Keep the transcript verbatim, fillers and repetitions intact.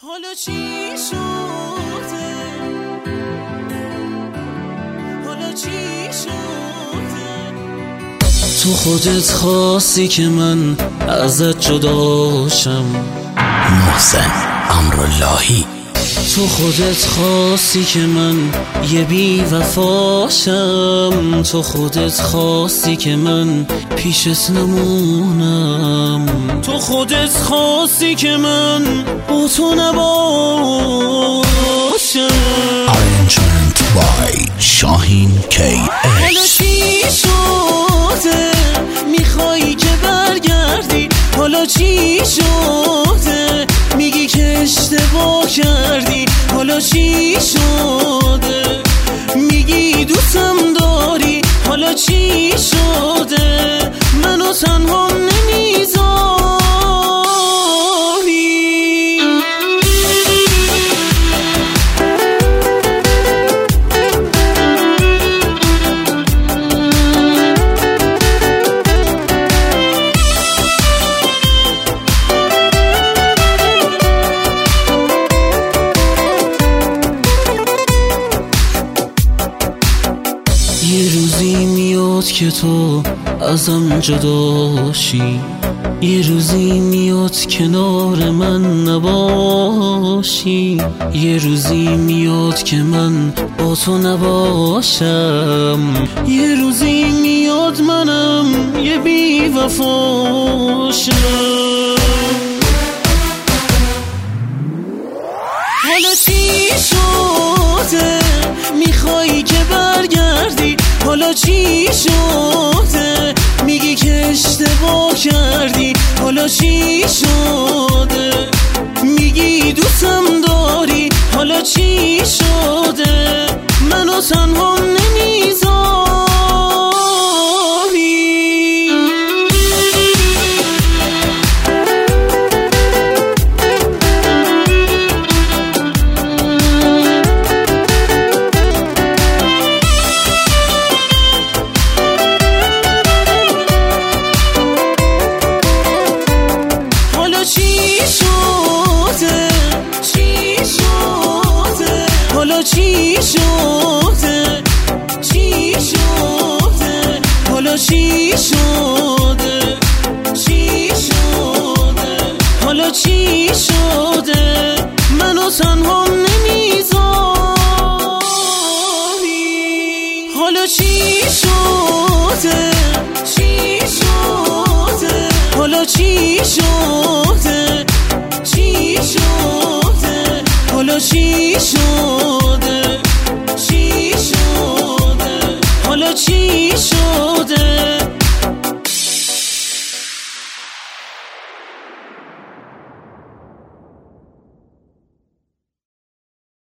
حالا چی شده؟ حالا چی شده؟ تو خودت خواستی که من ازت جداشم. محسن امراللهی. تو خودت خواستی که من یه بی وفاشم. تو خودت خواستی که من پیشت نمونم. تو خودت خواستی که من با تو نباشم. Arrangement by شاهین کی حالا چی شده؟ میخوایی که برگردی؟ حالا چی شده؟ میگی که اشتباه کردی؟ حالا چی شده؟ میگی دوستم داری؟ حالا چی شده؟ منو تنها نمیذاری. یه روزی میاد که تو ازم جداشی. یه روزی میاد کنار من نباشی. یه روزی میاد که من با تو نباشم. یه روزی میاد منم یه بی وفاشم. حالا چی شده؟ میخوایی که برگردی؟ حالا چی شده؟ میگی که اشتباه کردی؟ حالا چی شده؟ میگی دوستم داری؟ حالا چی شده؟ منو تنها نمیذاری. حالا چی شده؟ چی شده؟ حالا چی شده؟ چی شده؟ حالا چی شده؟ منو تنها نمیذاری. حالا چی شده؟ چی شده؟ حالا چی شده؟ چی شده؟ حالا چی شده؟